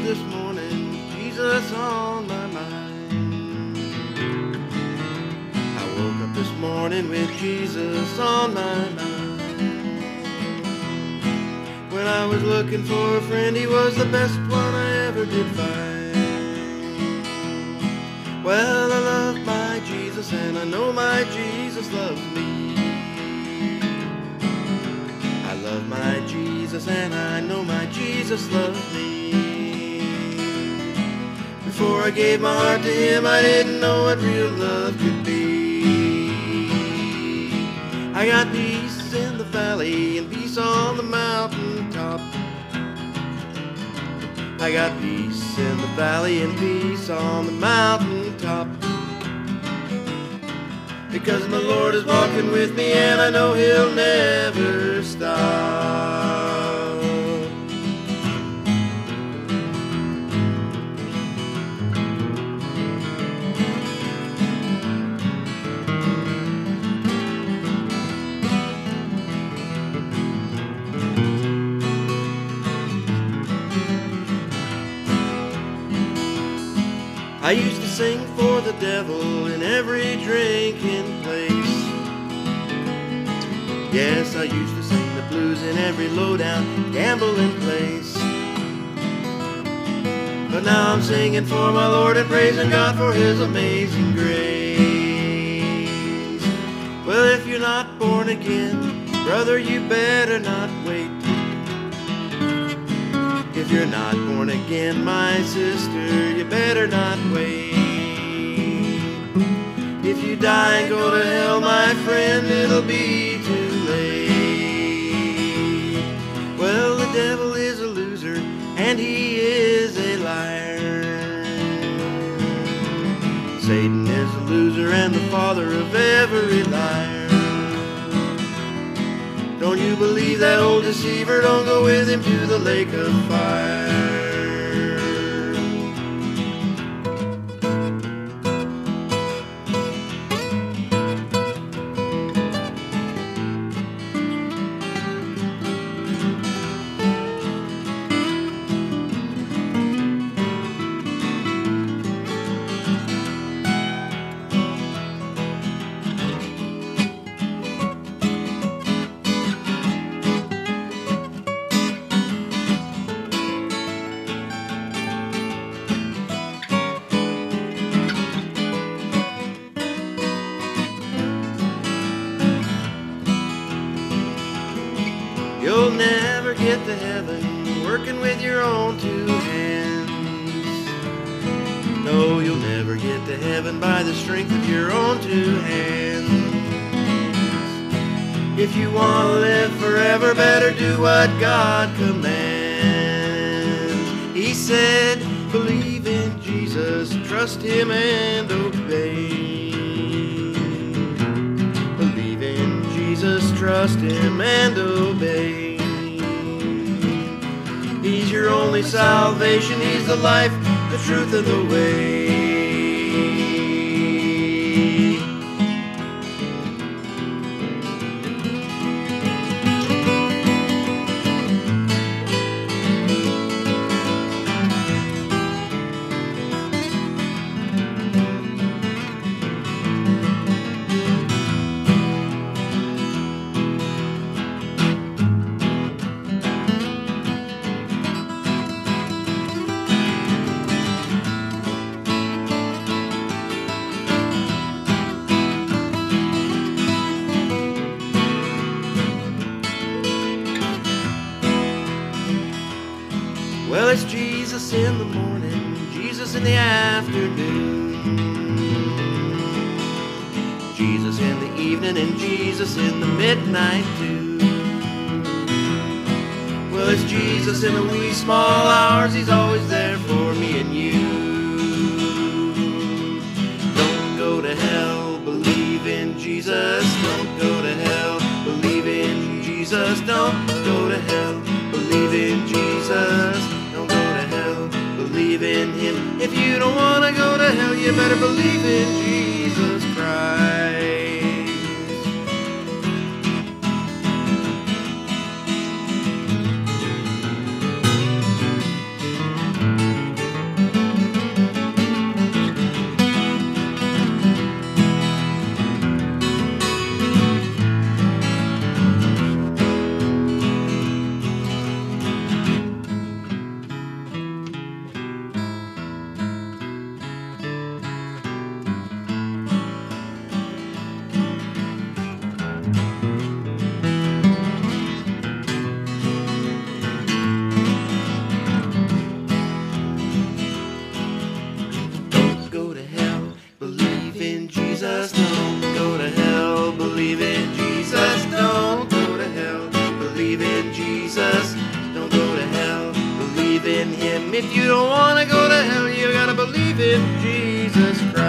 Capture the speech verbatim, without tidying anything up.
this morning with Jesus on my mind. I woke up this morning with Jesus on my mind. When I was looking for a friend, he was the best one I ever did find. Well, I love my Jesus, and I know my Jesus loves me. I love my Jesus, and I know my Jesus loves me. Before I gave my heart to him, I didn't know what real love could be. I got peace in the valley and peace on the mountain top. I got peace in the valley and peace on the mountain top. Because my Lord is walking with me, and I know he'll never stop. I used to sing for the devil in every drinking place. Yes, I used to sing the blues in every low-down gambling place. But now I'm singing for my Lord and praising God for his amazing grace. Well, if you're not born again, brother, you better not wait. If you're not born again, my sister, you better not wait. If you die and go to hell, my friend, it'll be too late. Well, the devil is a loser, and he is a liar. Satan is a loser and the father of every liar. Don't you believe that old deceiver? Don't go with him to the lake of fire. You'll never get to heaven working with your own two hands. No, you'll never get to heaven by the strength of your own two hands. If you want to live forever, better do what God commands. He said, believe in Jesus, trust him and obey. Jesus, trust him and obey. He's your only salvation. He's the life, the truth, and the way. Well, it's Jesus in the morning, Jesus in the afternoon, Jesus in the evening, and Jesus in the midnight too. Well, it's Jesus in the wee small hours, he's always there for me and you. Don't go to hell, believe in Jesus. Don't go to hell, believe in Jesus. Don't go to hell, believe in Jesus. Believe in him. If you don't want to go to hell, you better believe in Jesus Christ. Jesus Christ.